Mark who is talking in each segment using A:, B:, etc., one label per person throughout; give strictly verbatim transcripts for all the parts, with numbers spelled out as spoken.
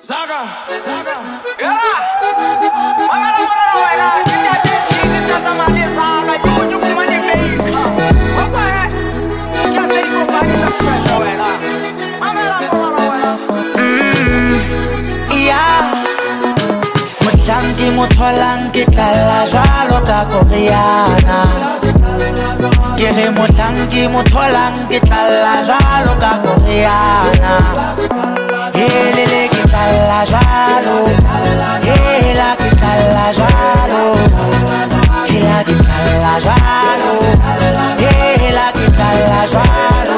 A: Saga, Saga.
B: Yeah. Mangala mangala wala. Kita jadi kita sama dia saga. Jujur kumani baik. Apa eh? Kita jadi kumani tak wala. Mangala mangala wala.
C: Mm, yeah. Musangi mutholang kita la jwalo ka Koreana. Kere musangi mutholang kita la jwalo ka Koreana. Helele kita la jwalo, hela kita la jwalo, hela kita la jwalo, hela kita la jwalo.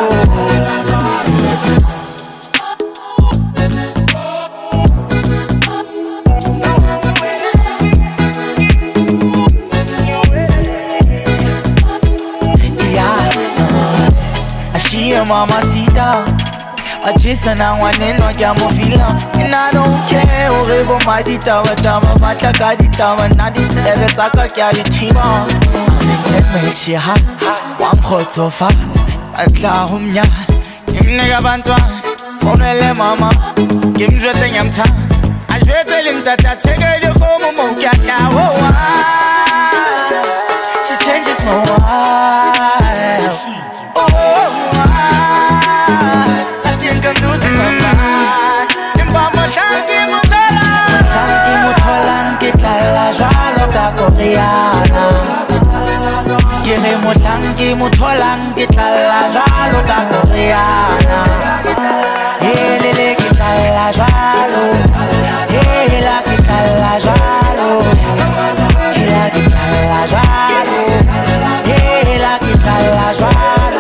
C: Yeah, Ashia mamacita. I chase and I want to know ya mo feel and I don't care over my dita what I'm about to get it and not it ever talk ya the team on that makes you hot one hot so fat and la humya him nigga bantwa phone le mama kim je te yam ta I je te lim ta ta check the home mo kya kya oh she changes my wife oh I'm losing my mind. Musangi mutholang kita la jwalo ka Koreana. Kere musangi mutholang kita la jwalo ka Koreana. Helele kita la jwalo, hela kita la jwalo, hela kita la jwalo, hela kita la jwalo.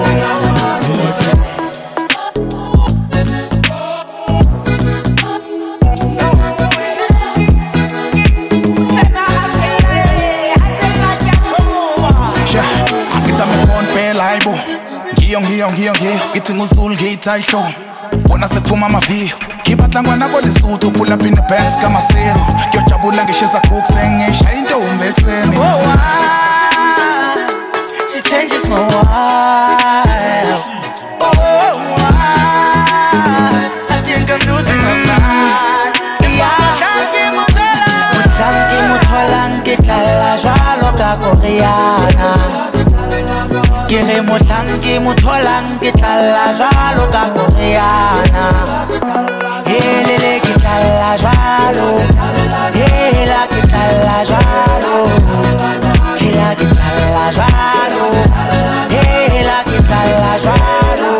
A: Ngiyong ngiyong ngiyong ngiyong Ithi nguzulu ngiyitha show Bona sekuphuma amaviyo Ngibatlangwa nako lesuthu pull up in the pants kamasero Ngiyojabula ngishisa cooks engishaya intombi ekseni
C: Oh why she changes my wife Oh why I think I'm losing my mind Yeah Musangi mutholang kita la jwalo ka Koreana Kere musangi mutholang kita la jwalo ka Koreana Helele kita la jwalo Hela kita la jwalo Hela kita la jwalo Hela kita la jwalo